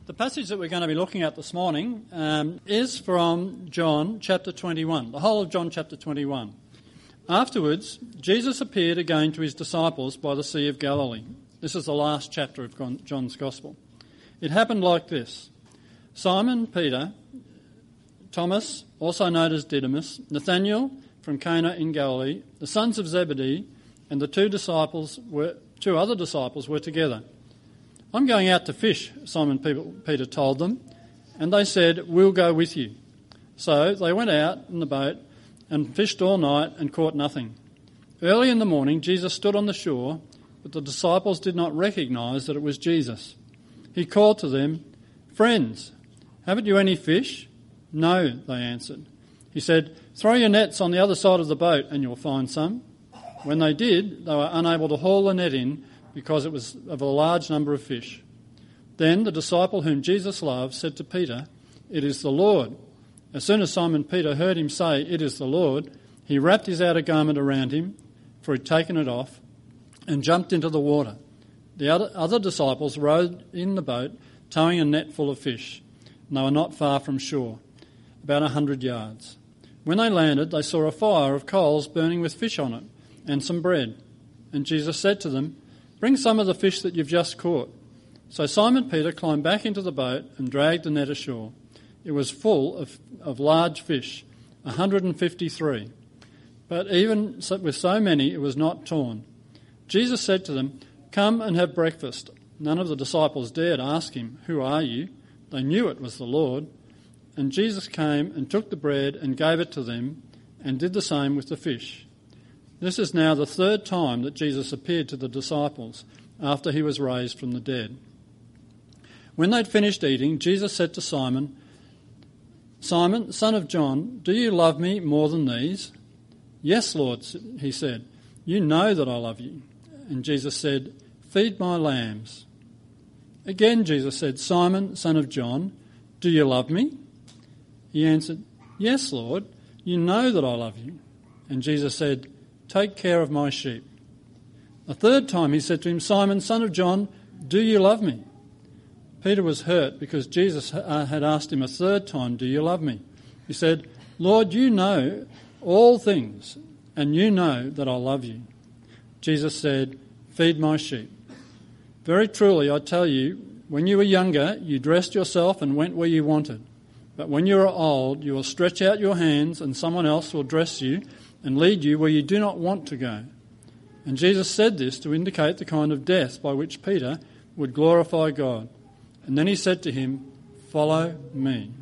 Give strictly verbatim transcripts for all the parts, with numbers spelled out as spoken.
The passage that we're going to be looking at this morning um, is from John chapter twenty-one, the whole of John chapter twenty-one. Afterwards, Jesus appeared again to his disciples by the Sea of Galilee. This is the last chapter of John's Gospel. It happened like this. Simon Peter, Thomas, also known as Didymus, Nathanael from Cana in Galilee, the sons of Zebedee, and the two disciples were two other disciples were together. "I'm going out to fish," Simon Peter told them, and they said, "We'll go with you." So they went out in the boat and fished all night and caught nothing. Early in the morning, Jesus stood on the shore, but the disciples did not recognise that it was Jesus. He called to them, "Friends, haven't you any fish?" "No," they answered. He said, "Throw your nets on the other side of the boat and you'll find some." When they did, they were unable to haul the net in because it was of a large number of fish. Then the disciple whom Jesus loved said to Peter, "It is the Lord." As soon as Simon Peter heard him say, "It is the Lord," he wrapped his outer garment around him, for he'd taken it off, and jumped into the water. The other, other disciples rowed in the boat, towing a net full of fish, and they were not far from shore, about a hundred yards. When they landed, they saw a fire of coals burning with fish on it, and some bread. And Jesus said to them, "Bring some of the fish that you've just caught." So Simon Peter climbed back into the boat and dragged the net ashore. It was full of, of large fish, one hundred fifty-three. But even with so many, it was not torn. Jesus said to them, "Come and have breakfast." None of the disciples dared ask him, "Who are you?" They knew it was the Lord. And Jesus came and took the bread and gave it to them, and did the same with the fish. This is now the third time that Jesus appeared to the disciples after he was raised from the dead. When they'd finished eating, Jesus said to Simon, "Simon, son of John, do you love me more than these?" "Yes, Lord," he said. "You know that I love you." And Jesus said, "Feed my lambs." Again Jesus said, "Simon, son of John, do you love me?" He answered, "Yes, Lord, you know that I love you." And Jesus said, "Take care of my sheep." A third time he said to him, "Simon, son of John, do you love me?" Peter was hurt because Jesus had asked him a third time, "Do you love me?" He said, "Lord, you know all things, and you know that I love you." Jesus said, "Feed my sheep. Very truly, I tell you, when you were younger, you dressed yourself and went where you wanted. But when you are old, you will stretch out your hands and someone else will dress you and lead you where you do not want to go." And Jesus said this to indicate the kind of death by which Peter would glorify God. And then he said to him, "Follow me."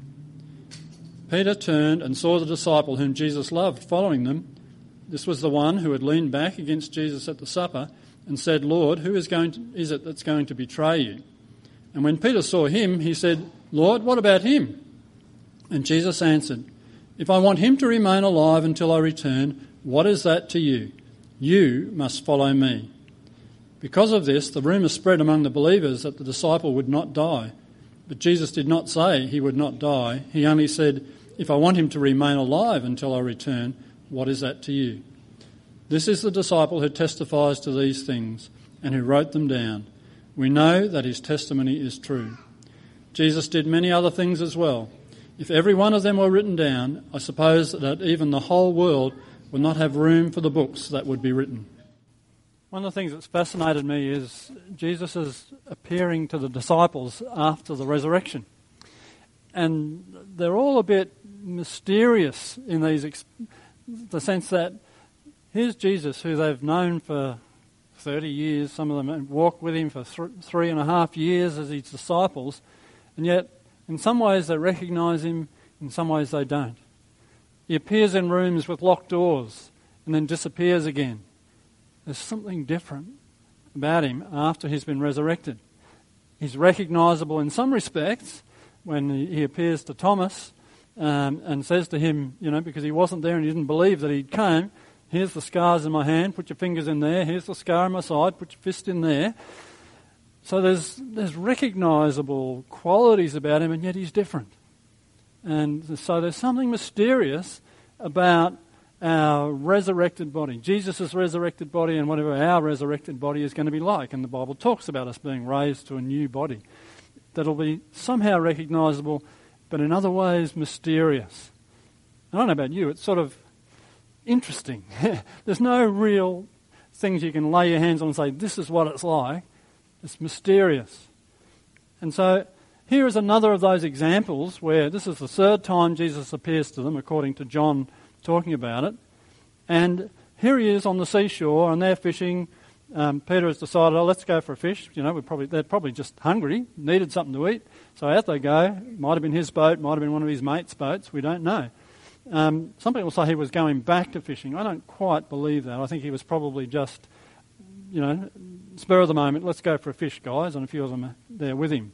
Peter turned and saw the disciple whom Jesus loved following them. This was the one who had leaned back against Jesus at the supper and said, "Lord, who is going to, is it that's going to betray you?" And when Peter saw him, he said, "Lord, what about him?" And Jesus answered, "If I want him to remain alive until I return, what is that to you? You must follow me." Because of this, the rumour spread among the believers that the disciple would not die. But Jesus did not say he would not die. He only said, "If I want him to remain alive until I return, what is that to you?" This is the disciple who testifies to these things and who wrote them down. We know that his testimony is true. Jesus did many other things as well. If every one of them were written down, I suppose that even the whole world would not have room for the books that would be written. One of the things that's fascinated me is Jesus' appearing to the disciples after the resurrection. And they're all a bit mysterious in these, the sense that here's Jesus, who they've known for thirty years, some of them have walked with him for th- three and a half years as his disciples, and yet in some ways they recognise him, in some ways they don't. He appears in rooms with locked doors and then disappears again. There's something different about him after he's been resurrected. He's recognisable in some respects when he appears to Thomas um, and says to him, you know, because he wasn't there and he didn't believe that he'd came, "Here's the scars in my hand, put your fingers in there. Here's the scar in my side, put your fist in there." So there's there's recognisable qualities about him, and yet he's different. And so there's something mysterious about our resurrected body, Jesus' resurrected body, and whatever our resurrected body is going to be like. And the Bible talks about us being raised to a new body. that'll be somehow recognisable, but in other ways mysterious. I don't know about you, it's sort of interesting. There's no real things you can lay your hands on and say, this is what it's like. It's mysterious. And so here is another of those examples where this is the third time Jesus appears to them, according to John talking about it. And here he is on the seashore, and they're fishing. Um, Peter has decided, oh, let's go for a fish. You know, we're probably they're probably just hungry, needed something to eat. So out they go. Might have been his boat, might have been one of his mates' boats. We don't know. Um, some people say he was going back to fishing. I don't quite believe that. I think he was probably just, you know, spur of the moment, let's go for a fish, guys, and a few of them are there with him.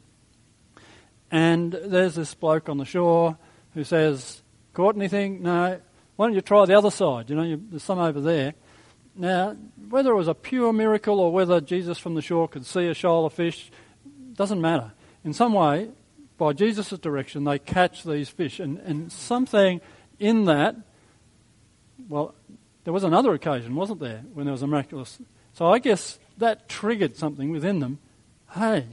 And there's this bloke on the shore who says, caught anything? No. Why don't you try the other side? You know, you, there's some over there. Now, whether it was a pure miracle or whether Jesus from the shore could see a shoal of fish, doesn't matter. In some way, by Jesus' direction, they catch these fish. And, and something in that, well, there was another occasion, wasn't there, when there was a miraculous... So I guess that triggered something within them. Hey,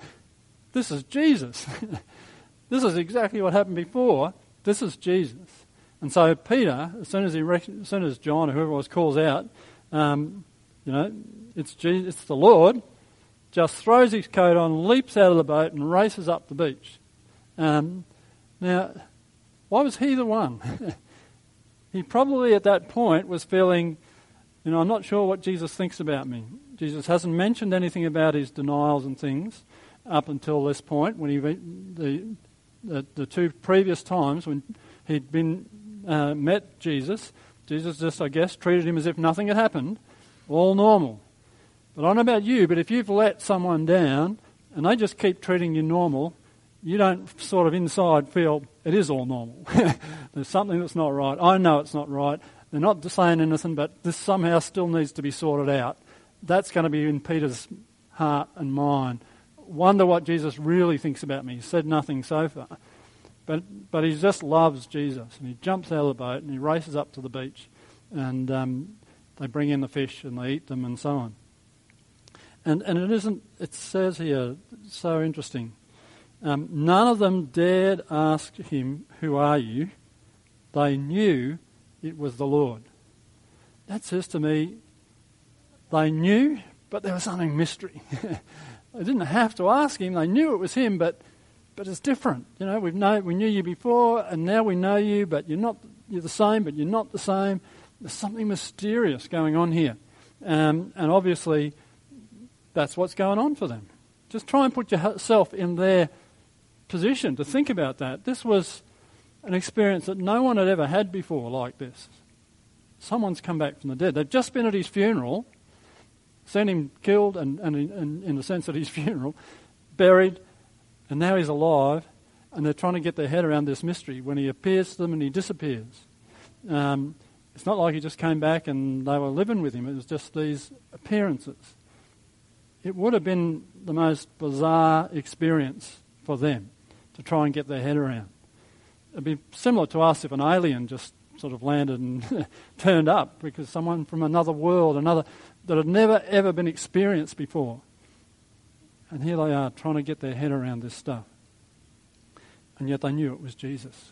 this is Jesus. This is exactly what happened before. This is Jesus. And so Peter, as soon as he, rec- as soon as John or whoever it was calls out, um, you know, it's Jesus, it's the Lord, just throws his coat on, leaps out of the boat, and races up the beach. Um, now, why was he the one? He probably at that point was feeling, you know, I'm not sure what Jesus thinks about me. Jesus hasn't mentioned anything about his denials and things up until this point, when he the the, the two previous times when he'd been uh, met Jesus. Jesus just, I guess, treated him as if nothing had happened, all normal. But I don't know about you, but if you've let someone down and they just keep treating you normal, you don't sort of inside feel it is all normal. There's something that's not right. I know it's not right. They're not saying anything, but this somehow still needs to be sorted out. That's going to be in Peter's heart and mind. Wonder what Jesus really thinks about me. He said nothing so far. But but he just loves Jesus. And he jumps out of the boat and he races up to the beach. And um, they bring in the fish and they eat them and so on. And and it isn't, it says here, so interesting. Um, none of them dared ask him, who are you? They knew it was the Lord. That says to me, they knew, but there was something mystery. They didn't have to ask him. They knew it was him, but but it's different. You know, we've know we knew you before, and now we know you, but you're not. You're the same, but you're not the same. There's something mysterious going on here, um, and obviously, that's what's going on for them. Just try and put yourself in their position to think about that. This was an experience that no one had ever had before like this. Someone's come back from the dead. They've just been at his funeral, seen him killed, and, and, and in the sense at his funeral, buried, and now he's alive, and they're trying to get their head around this mystery when he appears to them and he disappears. Um, it's not like he just came back and they were living with him. It was just these appearances. It would have been the most bizarre experience for them to try and get their head around. It'd be similar to us if an alien just sort of landed and turned up, because someone from another world, another that had never ever been experienced before. And here they are trying to get their head around this stuff. And yet they knew it was Jesus.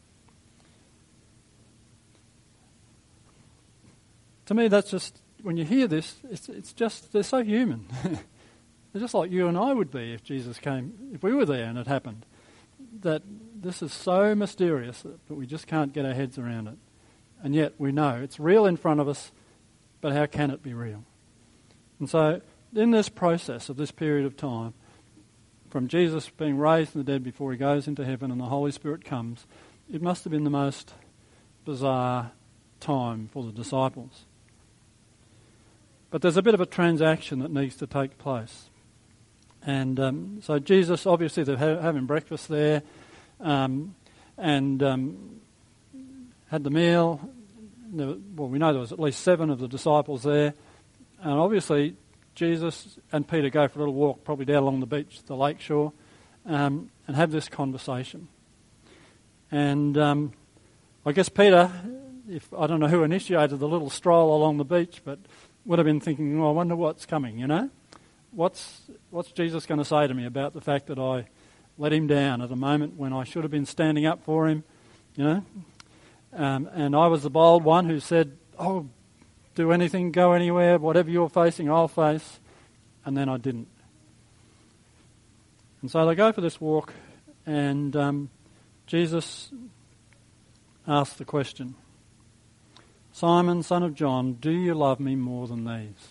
To me, that's just, when you hear this, it's it's just, they're so human. They're just like you and I would be if Jesus came, if we were there and it happened. That this is so mysterious that we just can't get our heads around it. And yet we know it's real in front of us, but how can it be real? And so in this process of this period of time, from Jesus being raised from the dead before he goes into heaven and the Holy Spirit comes, it must have been the most bizarre time for the disciples. But there's a bit of a transaction that needs to take place. And um, so Jesus, obviously they're ha- having breakfast there, um, and um, had the meal. Well, we know there was at least seven of the disciples there. And obviously Jesus and Peter go for a little walk, probably down along the beach, the lake shore, um, and have this conversation. And um, I guess Peter, if I don't know who initiated the little stroll along the beach, but would have been thinking, oh, I wonder what's coming, you know? What's what's Jesus going to say to me about the fact that I let him down at a moment when I should have been standing up for him, you know. Um, and I was the bold one who said, oh, do anything, go anywhere, whatever you're facing, I'll face. And then I didn't. And so they go for this walk, and um, Jesus asked the question, Simon, son of John, do you love me more than these?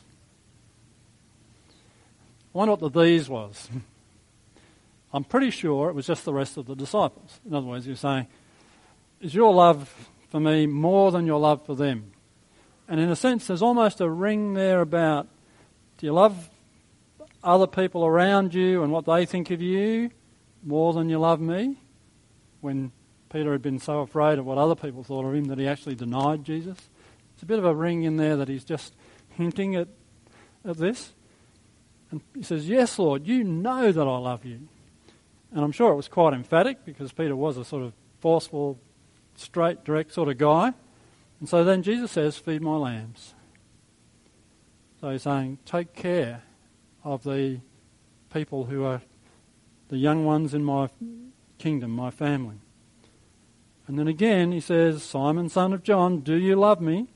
I wonder what the these was. I'm pretty sure it was just the rest of the disciples. In other words, you're saying, is your love for me more than your love for them? And in a sense, there's almost a ring there about, do you love other people around you and what they think of you more than you love me? When Peter had been so afraid of what other people thought of him that he actually denied Jesus. It's a bit of a ring in there that he's just hinting at, at this. And he says, yes, Lord, you know that I love you. And I'm sure it was quite emphatic because Peter was a sort of forceful, straight, direct sort of guy. And so then Jesus says, feed my lambs. So he's saying, take care of the people who are the young ones in my kingdom, my family. And then again he says, Simon, son of John, do you love me?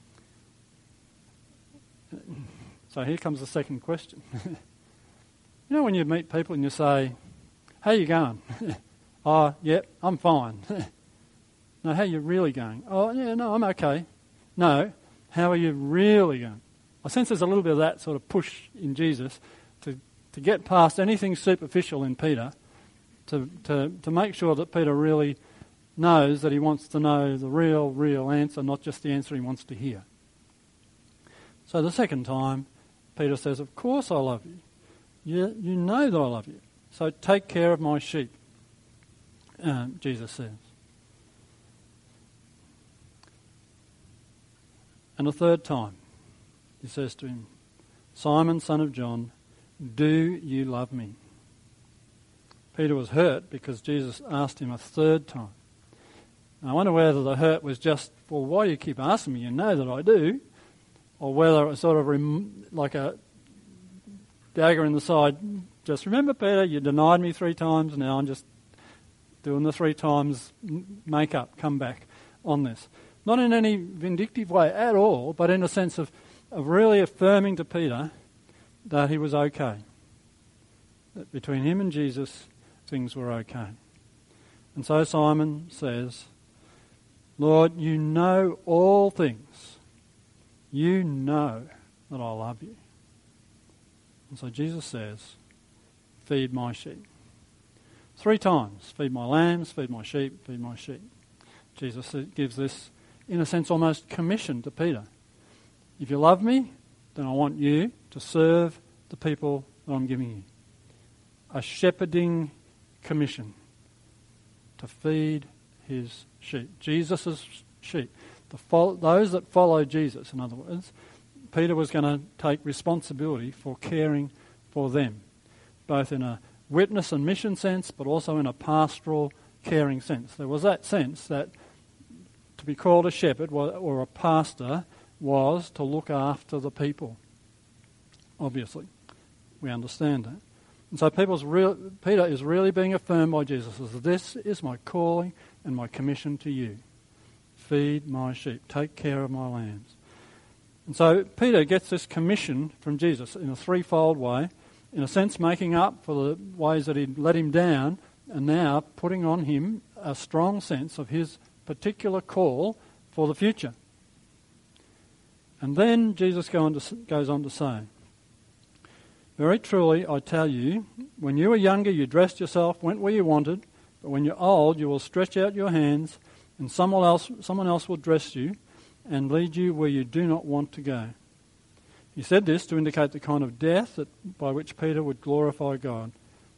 So here comes the second question. You know when you meet people and you say, how you going? Oh, yep, I'm fine. No, how are you really going? Oh, yeah, no, I'm okay. No, how are you really going? I sense there's a little bit of that sort of push in Jesus to, to get past anything superficial in Peter, to, to, to make sure that Peter really knows that he wants to know the real, real answer, not just the answer he wants to hear. So the second time, Peter says, of course I love you. You, you know that I love you. So take care of my sheep, um, Jesus says. And a third time, he says to him, Simon, son of John, do you love me? Peter was hurt because Jesus asked him a third time. I wonder whether the hurt was just, well, why do you keep asking me? You know that I do. Or whether it was sort of rem- like a dagger in the side. Just remember, Peter, you denied me three times. Now I'm just doing the three times make up, come back on this. Not in any vindictive way at all, but in a sense of, of really affirming to Peter that he was okay. That between him and Jesus, things were okay. And so Simon says, Lord, you know all things. You know that I love you. And so Jesus says, feed my sheep. Three times, feed my lambs, feed my sheep, feed my sheep. Jesus gives this, in a sense, almost commission to Peter. If you love me, then I want you to serve the people that I'm giving you. A shepherding commission to feed his sheep. Jesus' sheep. The fo- those that follow Jesus, in other words, Peter was going to take responsibility for caring for them, both in a witness and mission sense, but also in a pastoral caring sense. There was that sense that to be called a shepherd or a pastor was to look after the people. Obviously, we understand that. And so people's real, Peter is really being affirmed by Jesus as this is my calling and my commission to you. Feed my sheep. Take care of my lambs. And so Peter gets this commission from Jesus in a threefold way, in a sense making up for the ways that he'd let him down, and now putting on him a strong sense of his particular call for the future. And then Jesus go on to, goes on to say, very truly, I tell you, when you were younger, you dressed yourself, went where you wanted, but when you're old, you will stretch out your hands, and someone else, someone else will dress you and lead you where you do not want to go. He said this to indicate the kind of death that, by which Peter would glorify God.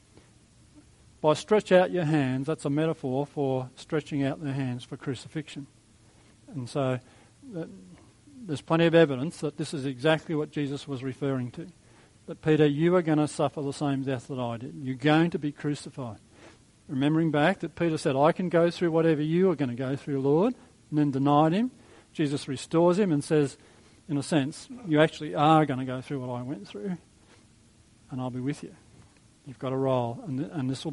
By stretch out your hands, that's a metaphor for stretching out their hands for crucifixion. And so that, there's plenty of evidence that this is exactly what Jesus was referring to. That Peter, you are going to suffer the same death that I did. You're going to be crucified. Remembering back that Peter said, I can go through whatever you are going to go through, Lord, and then denied him. Jesus restores him and says, in a sense, you actually are going to go through what I went through, and I'll be with you. You've got a role, and, th- and this will be a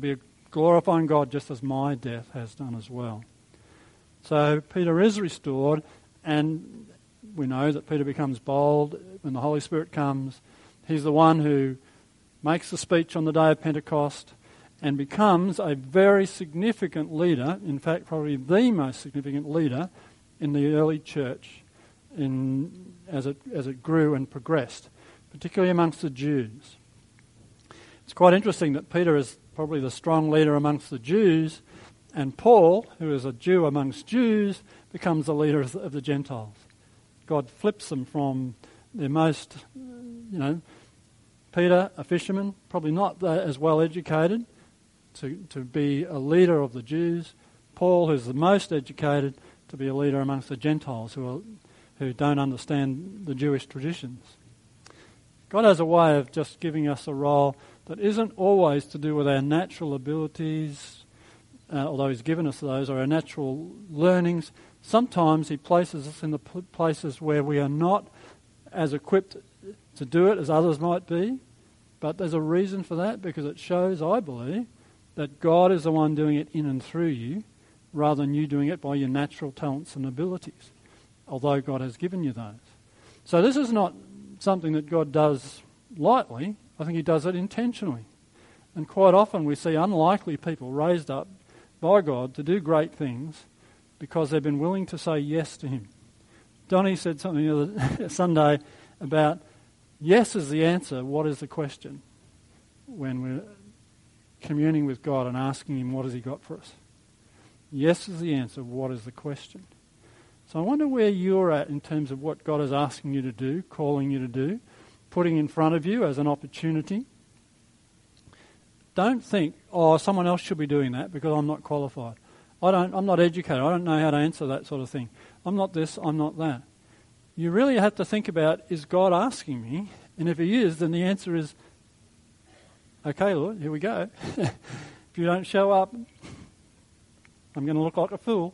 glorifying God just as my death has done as well. So Peter is restored, and we know that Peter becomes bold when the Holy Spirit comes. He's the one who makes the speech on the day of Pentecost and becomes a very significant leader, in fact probably the most significant leader in the early church in, as it, as it grew and progressed, particularly amongst the Jews. It's quite interesting that Peter is probably the strong leader amongst the Jews, and Paul, who is a Jew amongst Jews, becomes the leader of the Gentiles. God flips them from their most, you know, Peter, a fisherman, probably not as well educated, to, to be a leader of the Jews. Paul, who's the most educated, to be a leader amongst the Gentiles who are, who don't understand the Jewish traditions. God has a way of just giving us a role that isn't always to do with our natural abilities, Uh, although he's given us those, or our natural learnings. Sometimes he places us in the p- places where we are not as equipped to do it as others might be. But there's a reason for that, because it shows, I believe, that God is the one doing it in and through you, rather than you doing it by your natural talents and abilities, although God has given you those. So this is not something that God does lightly. I think he does it intentionally. And quite often we see unlikely people raised up by God to do great things because they've been willing to say yes to him. Donnie said something the other Sunday about yes is the answer, what is the question? When we're communing with God and asking him what has he got for us. Yes is the answer, what is the question? So I wonder where you're at in terms of what God is asking you to do, calling you to do, putting in front of you as an opportunity. Don't think, oh, someone else should be doing that because I'm not qualified. I don't, I'm not educated. I don't know how to answer that sort of thing. I'm not this, I'm not that. You really have to think about, is God asking me? And if he is, then the answer is, okay, Lord, here we go. If you don't show up, I'm going to look like a fool.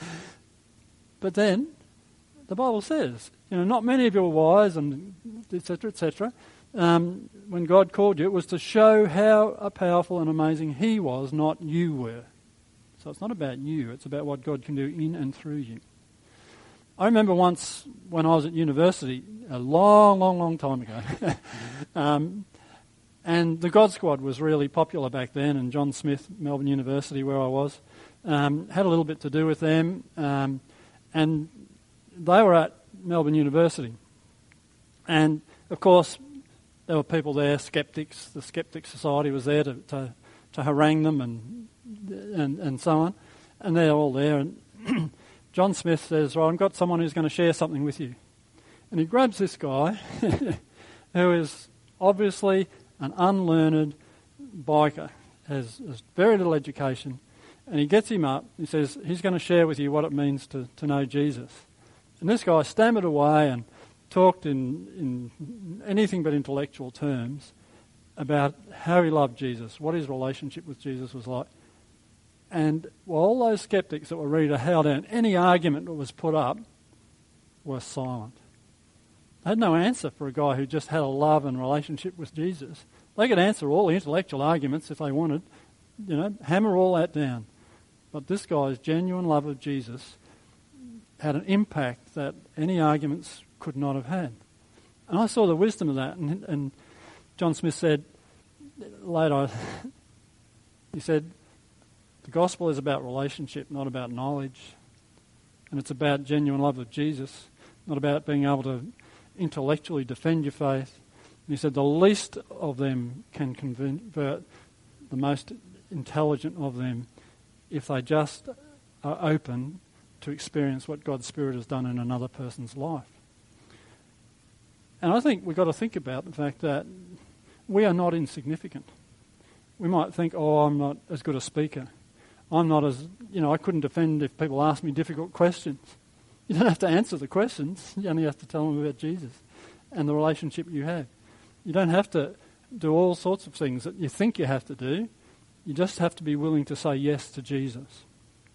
But then, the Bible says, you know, not many of you were wise, and et cetera, et cetera. Um, when God called you, it was to show how powerful and amazing he was, not you were. So it's not about you, it's about what God can do in and through you. I remember once when I was at university, a long, long, long time ago, um, and the God Squad was really popular back then, and John Smith, Melbourne University, where I was, um, had a little bit to do with them, um, and they were at Melbourne University. And, of course, there were people there, skeptics. The Skeptic Society was there to, to, to harangue them and, and and so on. And they're all there. And John Smith says, well, I've got someone who's going to share something with you. And he grabs this guy who is obviously an unlearned biker, has, has very little education, and he gets him up. He says he's going to share with you what it means to, to know Jesus. And this guy stammered away and talked in, in anything but intellectual terms about how he loved Jesus, what his relationship with Jesus was like. And well, all those skeptics that were ready to hail down any argument that was put up were silent. They had no answer for a guy who just had a love and relationship with Jesus. They could answer all the intellectual arguments if they wanted, you know, hammer all that down. But this guy's genuine love of Jesus had an impact that any arguments could not have had. And I saw the wisdom of that. And, and John Smith said later, he said, the gospel is about relationship, not about knowledge. And it's about genuine love of Jesus, not about being able to intellectually defend your faith. And he said the least of them can convert the most intelligent of them if they just are open to experience what God's Spirit has done in another person's life. And I think we've got to think about the fact that we are not insignificant. We might think, oh, I'm not as good a speaker. I'm not as, you know, I couldn't defend if people ask me difficult questions. You don't have to answer the questions. You only have to tell them about Jesus and the relationship you have. You don't have to do all sorts of things that you think you have to do. You just have to be willing to say yes to Jesus.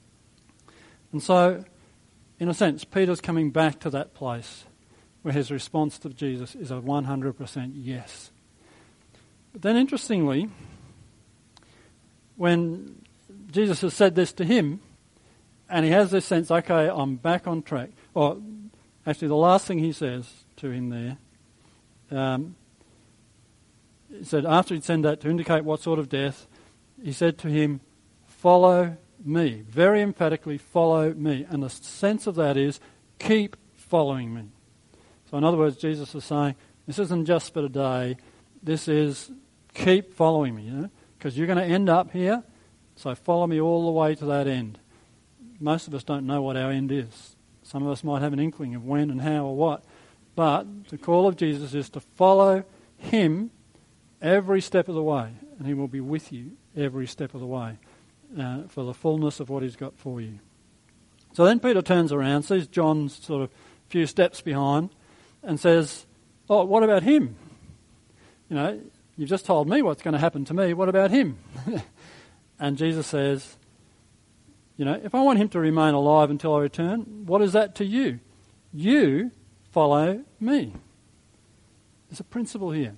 And so, in a sense, Peter's coming back to that place where his response to Jesus is a one hundred percent yes. But then, interestingly, when Jesus has said this to him, and he has this sense, okay, I'm back on track. Or actually, the last thing he says to him there, um, he said, after he'd said that to indicate what sort of death, he said to him, follow me. Very emphatically, follow me. And the sense of that is, keep following me. So in other words, Jesus is saying, this isn't just for today, this is keep following me, you know, because you're going to end up here, so follow me all the way to that end. Most of us don't know what our end is. Some of us might have an inkling of when and how or what, but the call of Jesus is to follow him every step of the way, and he will be with you every step of the way uh, for the fullness of what he's got for you. So then Peter turns around, sees John sort of a few steps behind, and says, oh, what about him? You know, you've just told me what's going to happen to me, what about him? And Jesus says, you know, if I want him to remain alive until I return, what is that to you? You follow me. There's a principle here.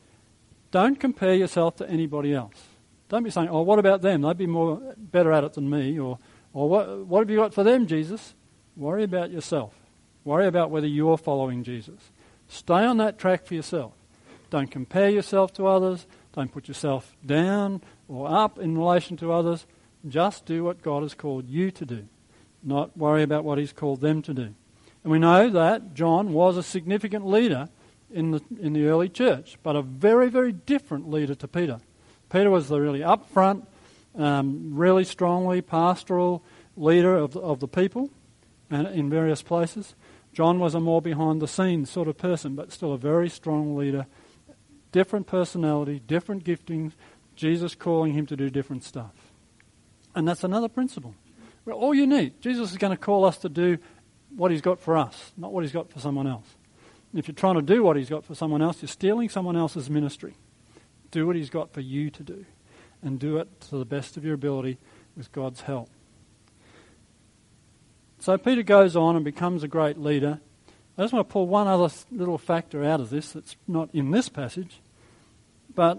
Don't compare yourself to anybody else. Don't be saying, oh, what about them? They'd be more better at it than me. Or, or what, what have you got for them, Jesus? Worry about yourself. Worry about whether you're following Jesus. Stay on that track for yourself. Don't compare yourself to others. Don't put yourself down or up in relation to others. Just do what God has called you to do, not worry about what he's called them to do. And we know that John was a significant leader in the in the early church, but a very, very different leader to Peter. Peter was the really upfront, um, really strongly pastoral leader of the, of the people and in various places. John was a more behind-the-scenes sort of person, but still a very strong leader. Different personality, different giftings, Jesus calling him to do different stuff. And that's another principle. We're all unique. Jesus is going to call us to do what he's got for us, not what he's got for someone else. And if you're trying to do what he's got for someone else, you're stealing someone else's ministry. Do what he's got for you to do, and do it to the best of your ability with God's help. So Peter goes on and becomes a great leader. I just want to pull one other little factor out of this that's not in this passage, but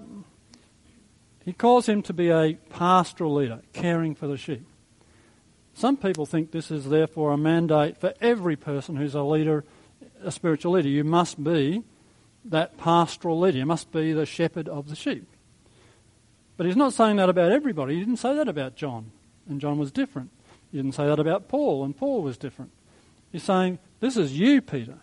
he calls him to be a pastoral leader, caring for the sheep. Some people think this is therefore a mandate for every person who's a leader, a spiritual leader. You must be that pastoral leader. You must be the shepherd of the sheep. But he's not saying that about everybody. He didn't say that about John, and John was different. He didn't say that about Paul, and Paul was different. He's saying, this is you, Peter.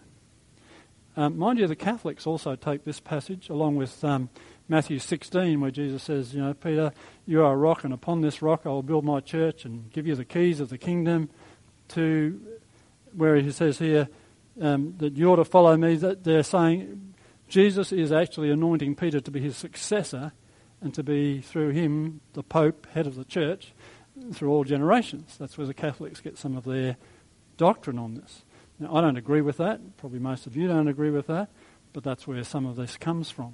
Um, mind you, the Catholics also take this passage along with um, Matthew sixteen, where Jesus says, you know, Peter, you are a rock, and upon this rock I will build my church and give you the keys of the kingdom, to where he says here um, that you're to follow me. That they're saying Jesus is actually anointing Peter to be his successor and to be, through him, the Pope, head of the church, through all generations. That's where the Catholics get some of their doctrine on this. Now, I don't agree with that. Probably most of you don't agree with that, but that's where some of this comes from.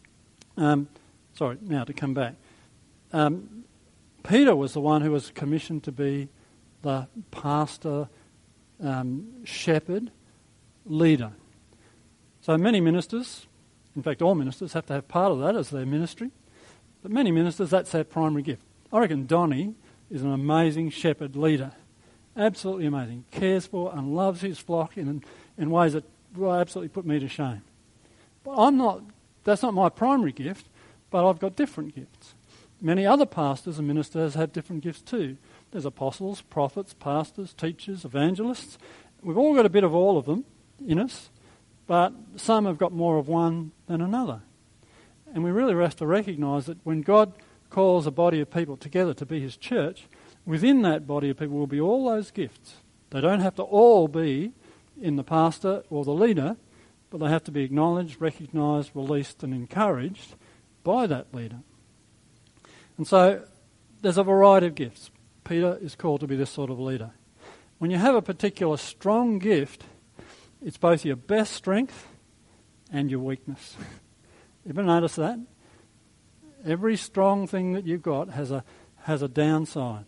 Um, sorry, now to come back. Um, Peter was the one who was commissioned to be the pastor, um, shepherd, leader. So many ministers, in fact all ministers, have to have part of that as their ministry. But many ministers, that's their primary gift. I reckon Donnie is an amazing shepherd leader. Absolutely amazing. Cares for and loves his flock in, in ways that will absolutely put me to shame. But I'm not, that's not my primary gift, but I've got different gifts. Many other pastors and ministers have different gifts too. There's apostles, prophets, pastors, teachers, evangelists. We've all got a bit of all of them in us, but some have got more of one than another. And we really have to recognise that when God calls a body of people together to be his church, within that body of people will be all those gifts. They don't have to all be in the pastor or the leader, but they have to be acknowledged, recognised, released and encouraged by that leader. And so there's a variety of gifts. Peter is called to be this sort of leader. When you have a particular strong gift, it's both your best strength and your weakness. You ever notice that? Every strong thing that you've got has a has a downside.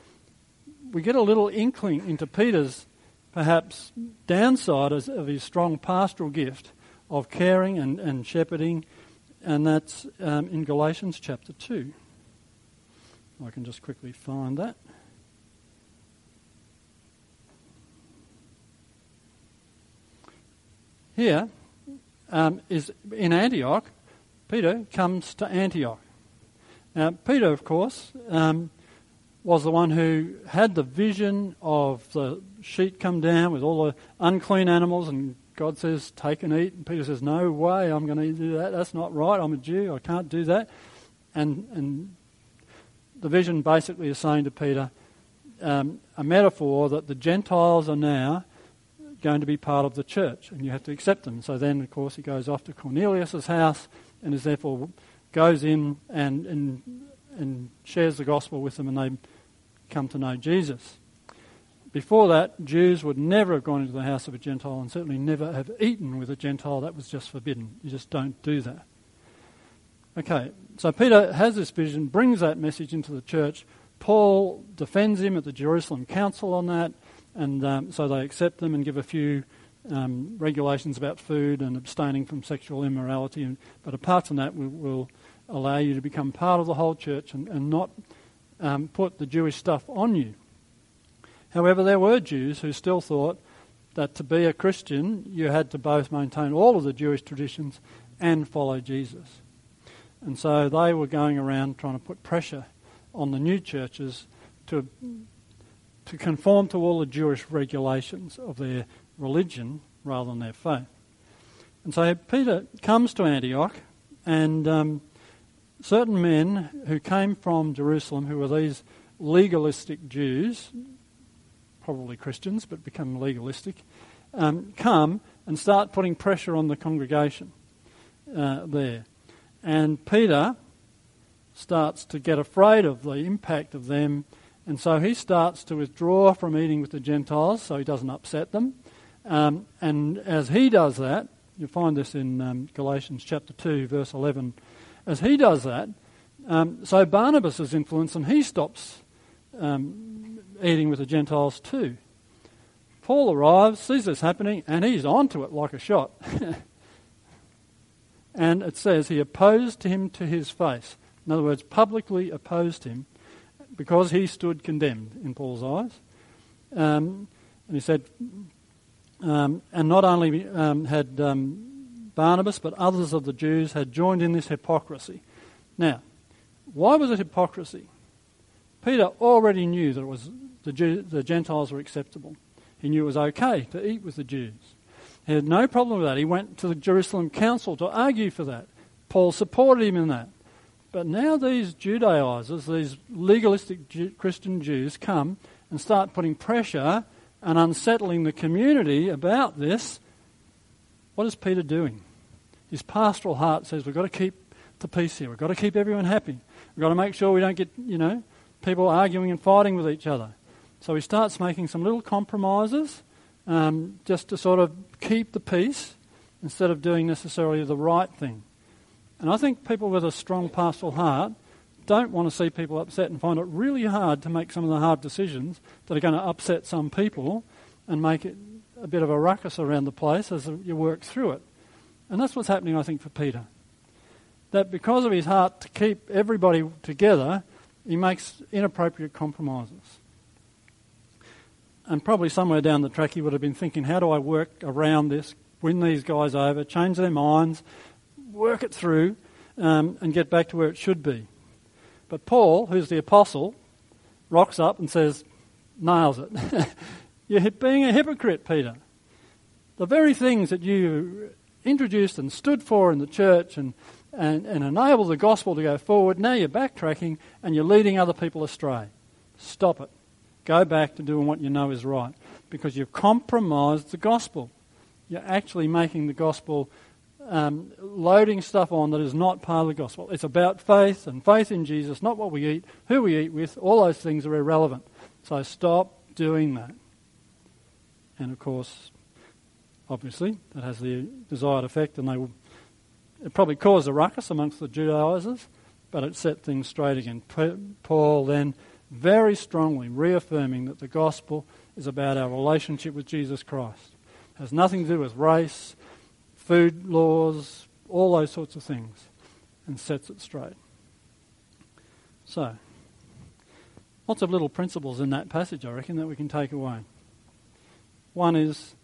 We get a little inkling into Peter's perhaps downside of his strong pastoral gift of caring and, and shepherding, and that's um, in Galatians chapter two. I can just quickly find that. Here um, is in Antioch. Peter comes to Antioch. Now, Peter, of course, um, was the one who had the vision of the sheet come down with all the unclean animals, and God says, take and eat. And Peter says, no way, I'm going to do that. That's not right. I'm a Jew. I can't do that. And, and the vision basically is saying to Peter, um, a metaphor that the Gentiles are now going to be part of the church, and you have to accept them. So then, of course, he goes off to Cornelius' house and is therefore goes in and, and and shares the gospel with them, and they come to know Jesus. Before that, Jews would never have gone into the house of a Gentile, and certainly never have eaten with a Gentile. That was just forbidden. You just don't do that. Okay, so Peter has this vision, brings that message into the church. Paul defends him at the Jerusalem Council on that, and um, so they accept them and give a few um, regulations about food and abstaining from sexual immorality. And, but apart from that, we will allow you to become part of the whole church and, and not um, put the Jewish stuff on you. However, there were Jews who still thought that to be a Christian, you had to both maintain all of the Jewish traditions and follow Jesus. And so they were going around trying to put pressure on the new churches to to conform to all the Jewish regulations of their religion rather than their faith. And so Peter comes to Antioch, and um, certain men who came from Jerusalem, who were these legalistic Jews, probably Christians but become legalistic, um, come and start putting pressure on the congregation uh, there. And Peter starts to get afraid of the impact of them, and so he starts to withdraw from eating with the Gentiles so he doesn't upset them. Um, and as he does that, you'll find this in um, Galatians chapter two, verse eleven. As he does that, um, so Barnabas is influenced and he stops um, eating with the Gentiles too. Paul arrives, sees this happening, and he's onto it like a shot. And it says he opposed him to his face. In other words, publicly opposed him because he stood condemned in Paul's eyes. Um, and he said, um, and not only um, had um, Barnabas, but others of the Jews had joined in this hypocrisy. Now, why was it hypocrisy? Peter already knew that it was the, Jew, the Gentiles were acceptable. He knew it was okay to eat with the Jews. He had no problem with that. He went to the Jerusalem Council to argue for that. Paul supported him in that. But now these Judaizers, these legalistic Jew, Christian Jews, come and start putting pressure and unsettling the community about this. What is Peter doing? His pastoral heart says we've got to keep the peace here. We've got to keep everyone happy. We've got to make sure we don't get, you know, people arguing and fighting with each other. So he starts making some little compromises um, just to sort of keep the peace instead of doing necessarily the right thing. And I think people with a strong pastoral heart don't want to see people upset and find it really hard to make some of the hard decisions that are going to upset some people and make it a bit of a ruckus around the place as you work through it. And that's what's happening, I think, for Peter. That because of his heart to keep everybody together, he makes inappropriate compromises. And probably somewhere down the track he would have been thinking, how do I work around this, win these guys over, change their minds, work it through, um, and get back to where it should be. But Paul, who's the apostle, rocks up and says, nails it. You're being a hypocrite, Peter. The very things that you introduced and stood for in the church and, and, and enabled the gospel to go forward, now you're backtracking and you're leading other people astray. Stop it. Go back to doing what you know is right, because you've compromised the gospel. You're actually making the gospel Um, loading stuff on that is not part of the gospel. It's about faith and faith in Jesus, not what we eat, who we eat with. All those things are irrelevant. So stop doing that. And of course, obviously, that has the desired effect, and they will, it probably caused a ruckus amongst the Judaizers, but it set things straight again. Paul then very strongly reaffirming that the gospel is about our relationship with Jesus Christ. It has nothing to do with race, food laws, all those sorts of things, and sets it straight. So, lots of little principles in that passage, I reckon, that we can take away. One is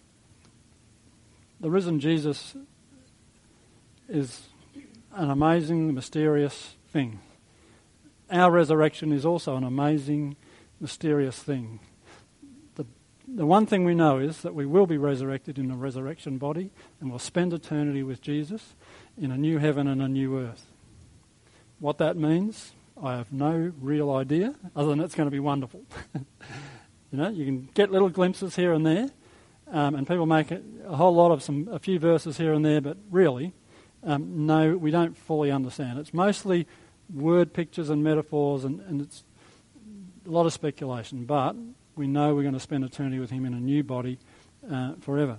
the risen Jesus is an amazing, mysterious thing. Our resurrection is also an amazing, mysterious thing. The, the one thing we know is that we will be resurrected in a resurrection body and we'll spend eternity with Jesus in a new heaven and a new earth. What that means, I have no real idea, other than it's going to be wonderful. You know, you can get little glimpses here and there, um, and people make a, a whole lot of some, a few verses here and there, but really, um, no, we don't fully understand. It's mostly word pictures and metaphors, and, and it's a lot of speculation, but we know we're going to spend eternity with him in a new body uh, forever.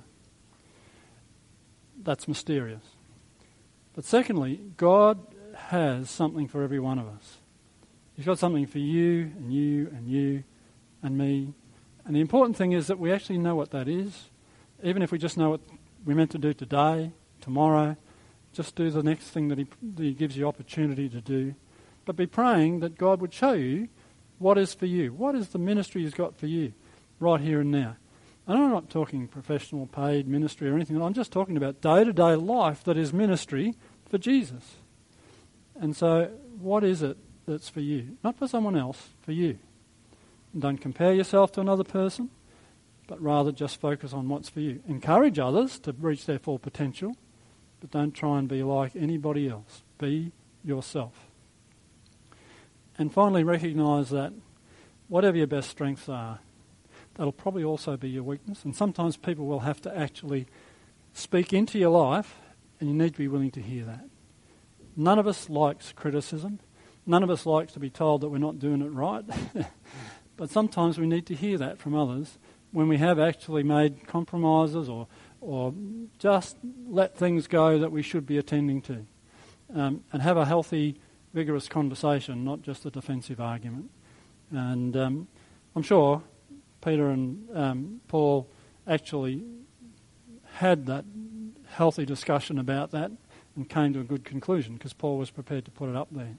That's mysterious. But secondly, God has something for every one of us. He's got something for you and you and you and me. And the important thing is that we actually know what that is. Even if we just know what we're meant to do today, tomorrow, just do the next thing that he, that he gives you opportunity to do. But be praying that God would show you what is for you. What is the ministry he's got for you right here and now? And I'm not talking professional paid ministry or anything. I'm just talking about day-to-day life that is ministry for Jesus. And so what is it that's for you? Not for someone else, for you. And don't compare yourself to another person, but rather just focus on what's for you. Encourage others to reach their full potential, but don't try and be like anybody else. Be yourself. And finally, recognise that whatever your best strengths are, that'll probably also be your weakness. And sometimes people will have to actually speak into your life, and you need to be willing to hear that. None of us likes criticism. None of us likes to be told that we're not doing it right. But sometimes we need to hear that from others when we have actually made compromises or or just let things go that we should be attending to. Um, and have a healthy, vigorous conversation, not just a defensive argument. And um, I'm sure Peter and um, Paul actually had that healthy discussion about that and came to a good conclusion because Paul was prepared to put it up there.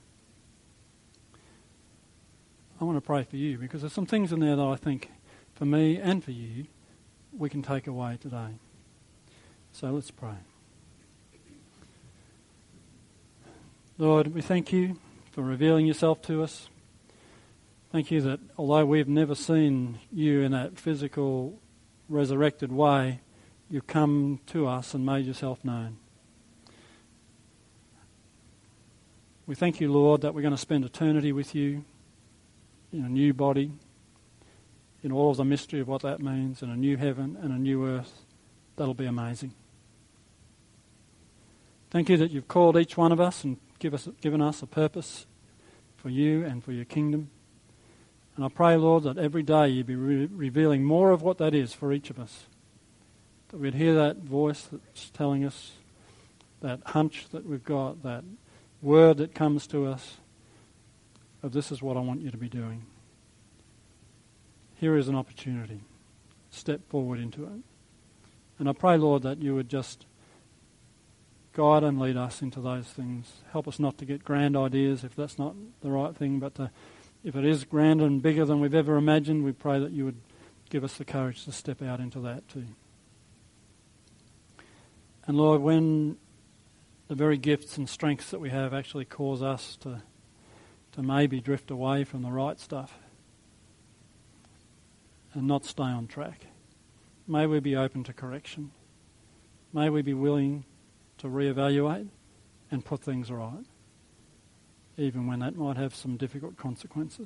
I want to pray for you because there's some things in there that I think for me and for you we can take away today. So let's pray. Lord, we thank you for revealing yourself to us. Thank you that although we've never seen you in that physical, resurrected way, you've come to us and made yourself known. We thank you, Lord, that we're going to spend eternity with you in a new body, in all of the mystery of what that means, in a new heaven and a new earth. That'll be amazing. Thank you that you've called each one of us and give us, given us a purpose for you and for your kingdom. And I pray, Lord, that every day you'd be re- revealing more of what that is for each of us. That we'd hear that voice that's telling us, that hunch that we've got, that word that comes to us of this is what I want you to be doing. Here is an opportunity. Step forward into it. And I pray, Lord, that you would just guide and lead us into those things. Help us not to get grand ideas if that's not the right thing, but to, if it is grander and bigger than we've ever imagined, we pray that you would give us the courage to step out into that too. And Lord, when the very gifts and strengths that we have actually cause us to to maybe drift away from the right stuff and not stay on track, may we be open to correction. May we be willing to reevaluate and put things right, even when that might have some difficult consequences.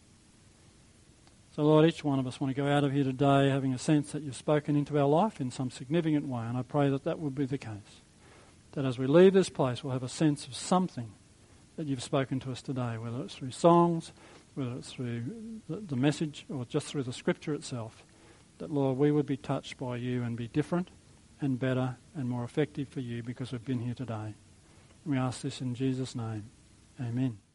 So Lord, each one of us want to go out of here today having a sense that you've spoken into our life in some significant way, and I pray that that will be the case. That as we leave this place, we'll have a sense of something that you've spoken to us today, whether it's through songs, whether it's through the, the message, or just through the scripture itself, that, Lord, we would be touched by you and be different and better and more effective for you because we've been here today. We ask this in Jesus' name. Amen.